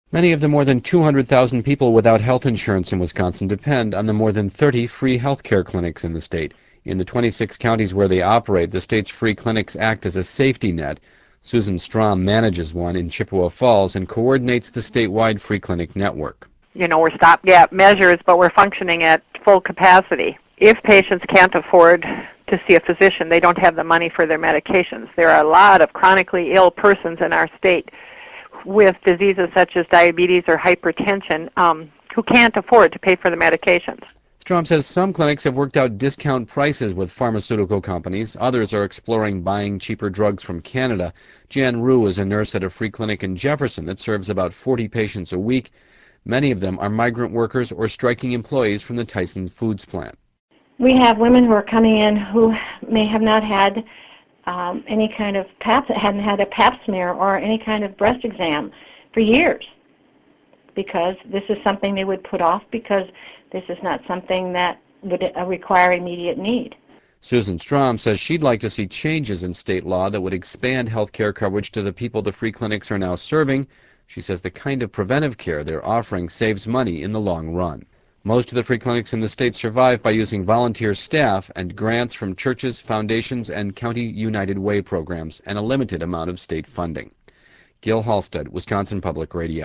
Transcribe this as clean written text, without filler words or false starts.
Many of the more than 200,000 people without health insurance in Wisconsin depend on the more than 30 free health care clinics in the state. In the 26 counties where they operate, the state's free clinics act as a safety net. Susan Strom manages one in Chippewa Falls and coordinates the statewide free clinic network. We're stopgap measures, but we're functioning at full capacity. If patients can't afford to see a physician, they don't have the money for their medications. There are a lot of chronically ill persons in our state with diseases such as diabetes or hypertension who can't afford to pay for the medications. Strom says some clinics have worked out discount prices with pharmaceutical companies. Others are exploring buying cheaper drugs from Canada. Jan Rue is a nurse at a free clinic in Jefferson that serves about 40 patients a week. Many of them are migrant workers or striking employees from the Tyson Foods plant. We have women who are coming in who may have not had any kind of hadn't had a pap smear or any kind of breast exam for years, because this is something they would put off because this is not something that would require immediate need. Susan Strom says she'd like to see changes in state law that would expand health care coverage to the people the free clinics are now serving. She says the kind of preventive care they're offering saves money in the long run. Most of the free clinics in the state survive by using volunteer staff and grants from churches, foundations, and County United Way programs, and a limited amount of state funding. Gil Halstead, Wisconsin Public Radio.